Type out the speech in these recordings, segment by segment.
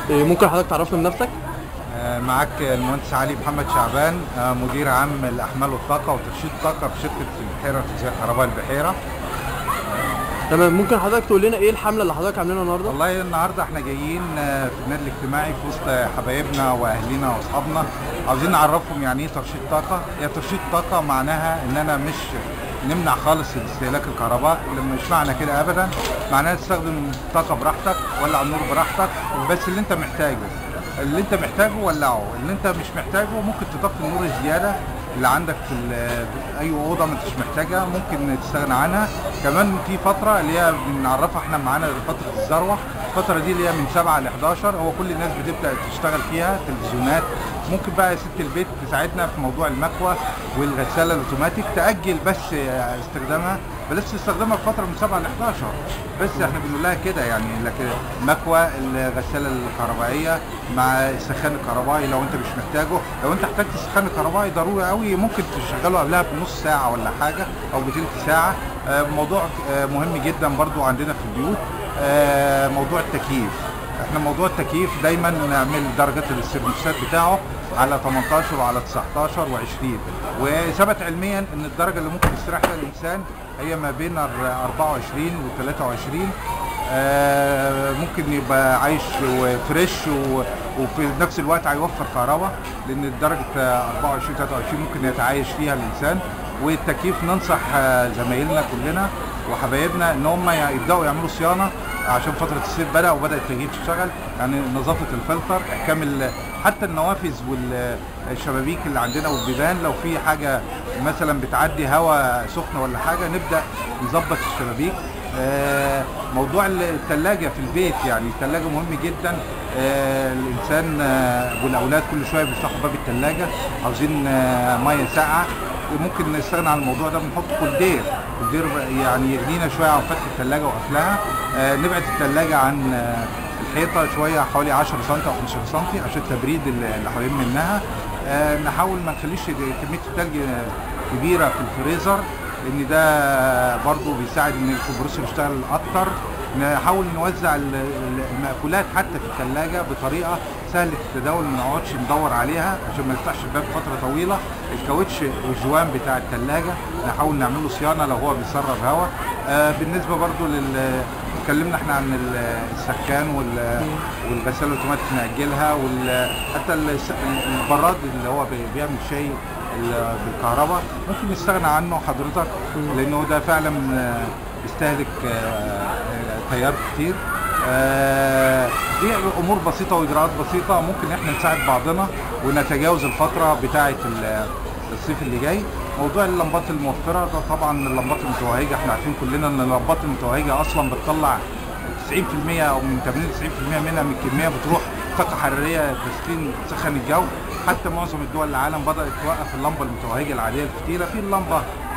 ممكن حضرتك تعرفنا بنفسك؟ معاك المهندس علي محمد شعبان، مدير عام الأحمال والطاقة وترشيد الطاقة في شركة البحيرة توزيع كهرباء البحيرة. تمام، ممكن حضرتك تقول لنا ايه الحمله اللي حضرتك عاملينها النهارده؟ والله النهارده احنا جايين في النادي الاجتماعي في وسط حبايبنا واهلنا واصحابنا، عاوزين نعرفهم يعني ايه ترشيد طاقه. هي ترشيد طاقه معناها ان انا مش نمنع خالص استهلاك الكهرباء، مش معنى كده ابدا. معناها تستخدم الطاقه براحتك، ولع النور براحتك، بس اللي انت محتاجه ولعه، اللي انت مش محتاجه ممكن تطفي النور الزياده اللي عندك في اي اوضه ما انتش محتاجها، ممكن تستغنى عنها. كمان في فتره اللي هي بنعرفها احنا معانا فتره الذروه، الفتره دي اللي هي من 7 ل 11 هو كل الناس بتبدا تشتغل فيها تلفزيونات. ممكن بقى يا ست البيت تساعدنا في موضوع المكوى والغساله الاوتوماتيك، تاجل بس استخدامها، بلاش تستخدمها في فتره من 7 ل 11 بس. احنا بنقول لها كده يعني، لكن مكوى الغساله الكهربائيه مع السخان الكهربائي لو انت مش محتاجه. لو انت احتجت السخان الكهربائي ضروري قوي ممكن تشغله قبلها بنص ساعه ولا حاجه او بتلت ساعه. موضوع مهم جدا برضو عندنا في البيوت، موضوع التكييف. احنا موضوع التكييف دايما نعمل درجه السيرموستات بتاعه على 18 وعلى 19 و20، وثبت علميا ان الدرجه اللي ممكن يستريح فيها الانسان هي ما بين 24 و 23. ممكن يبقى عايش وفريش وفي نفس الوقت هيوفر كهرباء، لان درجه 24 23 ممكن يتعايش فيها الانسان. والتكييف ننصح زمايلنا كلنا وحبايبنا ان هم يبداوا يعملوا صيانه، عشان فتره الصيف بدات التكييف تشتغل، يعني نظافه الفلتر، احكام حتى النوافذ والشبابيك اللي عندنا والبيبان، لو في حاجه مثلا بتعدي هواء سخن ولا حاجه نبدا نظبط الشبابيك. موضوع الثلاجه في البيت، يعني الثلاجه مهم جدا. الانسان والاولاد كل شويه بيفتحوا باب الثلاجه عاوزين ميه ساقعه، ممكن نستغنى عن الموضوع ده، بنحط كولدير يعني يغنينا شويه عن فتح الثلاجه وقفلها. نبعد الثلاجه عن الحيطه شويه، حوالي 10 سم او 15 سم عشان التبريد اللي حوالين منها. نحاول ما نخليش كميه الثلج كبيره في الفريزر، لان ده برضو بيساعد ان الكمبرسور يشتغل اكتر. نحاول نوزع المأكولات حتى في الثلاجه بطريقه سهله التداول، ما نقعدش ندور عليها عشان ما نفتحش الباب فتره طويله. الكاوتش والجوان بتاع الثلاجه نحاول نعمل له صيانه لو هو بيسرب هواء. بالنسبه برضو اتكلمنا احنا عن السخان والغساله الاوتوماتيك ناجلها، حتى البراد اللي هو بيعمل شاي بالكهرباء ممكن نستغنى عنه حضرتك، لانه ده فعلا بيستهلك تيار كتير. دي امور بسيطه واجراءات بسيطه ممكن احنا نساعد بعضنا ونتجاوز الفتره بتاعه الصيف اللي جاي. موضوع اللمبات الموفره ده، طبعا اللمبات المتوهجه احنا عارفين كلنا ان اللمبات المتوهجه اصلا بتطلع 90% او من 80 90% منها من الكميه بتروح طاقه حراريه تسخن الجو. حتى معظم الدول العالم بدات توقف اللمبه المتوهجه العاديه الفتيله، في اللمبه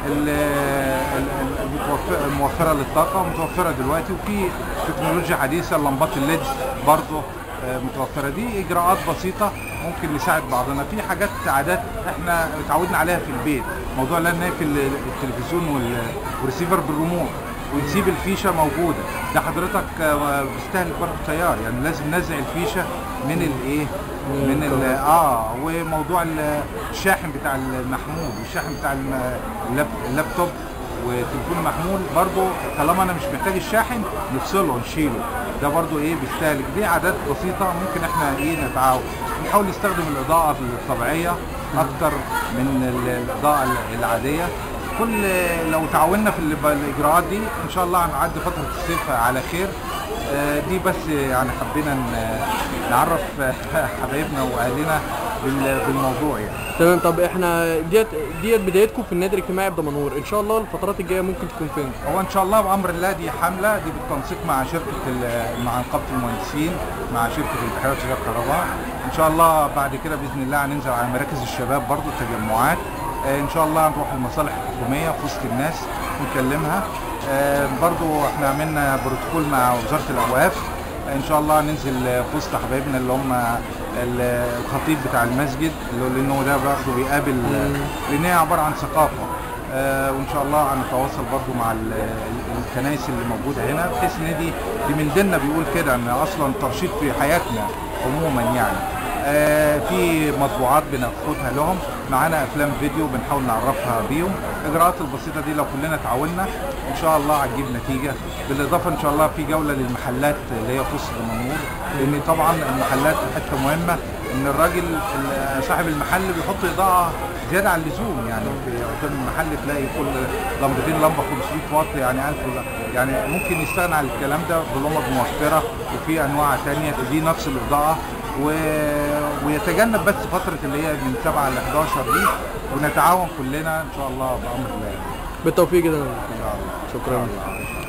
الموفره للطاقه متوفره دلوقتي، وفي تكنولوجيا حديثه اللمبات الليد برضه متوفره. دي اجراءات بسيطه ممكن نساعد بعضنا في حاجات عادات احنا اتعودنا عليها في البيت. موضوع لا نقفل التلفزيون والريسيفر بالريموت ونسيب الفيشه موجوده، ده حضرتك بيستهلك برضه تيار، يعني لازم نزع الفيشه من الايه من وموضوع الشاحن بتاع المحمول والشاحن بتاع اللابتوب والتليفون المحمول برضه، طالما انا مش محتاج الشاحن نفصله ونشيله، ده برضه بيستهلك. دي عادات بسيطه ممكن احنا نتعاون، نحاول نستخدم الاضاءه الطبيعيه اكتر من الاضاءه العاديه. لو تعاوننا في الاجراءات دي ان شاء الله هنعدي فتره الصيف على خير. دي بس يعني حبينا نعرف حبايبنا واهلنا بالموضوع يعني. تمام، طب احنا ديت بدايتكم في النادي الاجتماعي بدمنهور، ان شاء الله الفترات الجايه ممكن تكون فين؟ هو ان شاء الله بامر الله دي حمله، دي بالتنسيق مع مع نقابه المهندسين، مع شركه البحيره توزيع الكهرباء. ان شاء الله بعد كده باذن الله هننزل على مراكز الشباب برضو التجمعات. ان شاء الله هنروح المصالح الحكوميه في وسط الناس ونكلمها. برضو احنا عملنا بروتوكول مع وزاره الاوقاف، ان شاء الله ننزل في وسط حبايبنا اللي هم الخطيب بتاع المسجد، لانه ده برضه بيقابل، لان هي عباره عن ثقافه. وان شاء الله هنتواصل برضه مع الكنائس اللي موجوده هنا، بحيث ان دي من ديننا بيقول كده ان اصلا الترشيد في حياتنا عموما يعني. في مطبوعات بناخدها لهم، معانا افلام فيديو بنحاول نعرفها بيهم. الاجراءات البسيطه دي لو كلنا تعاوننا ان شاء الله هتجيب نتيجه. بالاضافه ان شاء الله في جوله للمحلات اللي هي في وسط دمنهور، لان طبعا المحلات حته مهمه، ان الراجل صاحب المحل بيحط اضاءه زياده عن اللزوم. يعني في قدام المحل تلاقي كل لمبتين لمبه 500 واط، يعني 1000 يعني ممكن يستغنى عن الكلام ده بلمبه موفره، وفي انواع ثانيه تدي نفس الاضاءه ويتجنب بس فتره اللي هي من 7 ل 11 دي، ونتعاون كلنا ان شاء الله بامر الله. بالتوفيق جدا. ان شاء الله. شكرا.